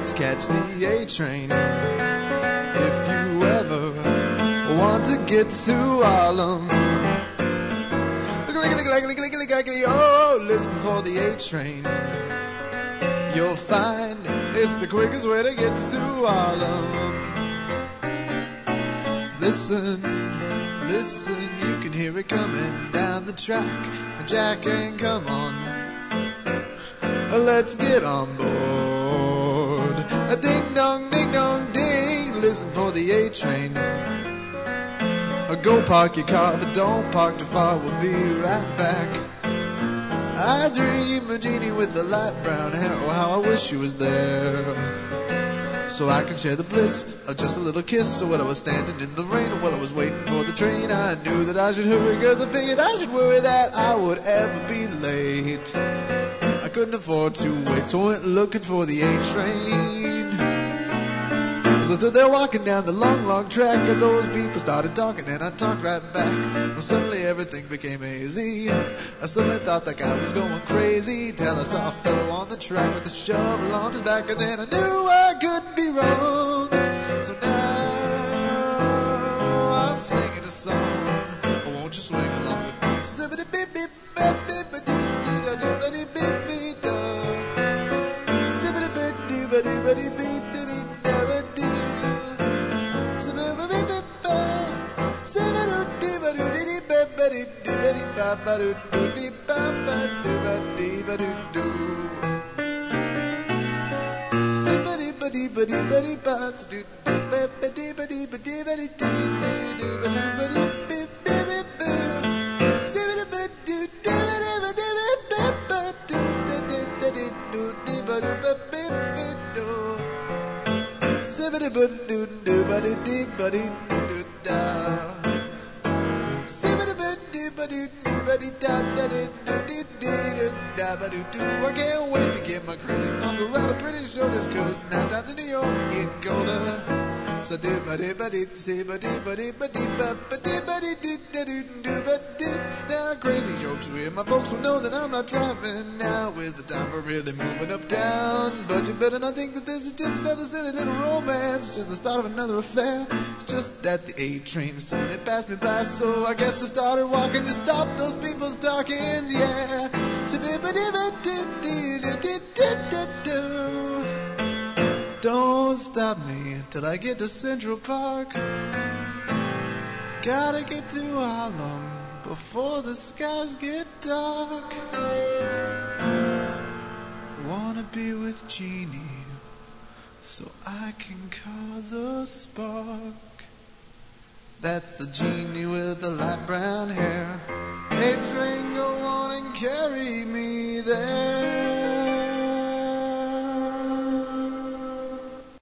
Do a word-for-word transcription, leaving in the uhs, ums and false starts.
let's catch the A train. If you ever want to get to Harlem, oh, listen for the A train. You'll find it's the quickest way to get to Harlem. Listen, listen, you can hear it coming down the track. Jack, and come on, let's get on board. A ding dong, ding dong, ding. Listen for the A train. Go park your car, but don't park too far. We'll be right back. I dream a genie with the light brown hair. Oh, how I wish she was there, so I can share the bliss of just a little kiss. So when I was standing in the rain, and while I was waiting for the train, I knew that I should hurry, cause I figured I should worry that I would ever be late. I couldn't afford to wait, so I went looking for the A train. So stood there walking down the long, long track, and those people started talking, and I talked right back. Well, suddenly everything became hazy. I suddenly thought that guy was going crazy, till I saw a fellow on the track with a shovel on his back, and then I knew I couldn't be wrong. So now I'm singing a song. Oh, won't you swing along with me? I can't wait to get my crazy funk around. I'm pretty sure this cause night time in New York getting colder. So do ba do ba do see ba do ba do ba do ba ba do ba do do do do ba do. Now crazy jokes will hear. My folks will know that I'm not driving. Now is the time for really moving uptown. But you better not think that this is just another silly little romance, just the start of another affair. It's just that the A train suddenly passed me by, so I guess I started walking to stop those people's talking. Yeah. So don't stop me till I get to Central Park. Gotta get to Harlem before the skies get dark. Wanna be with Jeannie so I can cause a spark. That's the genie with the light brown hair. A train, go on and carry me there.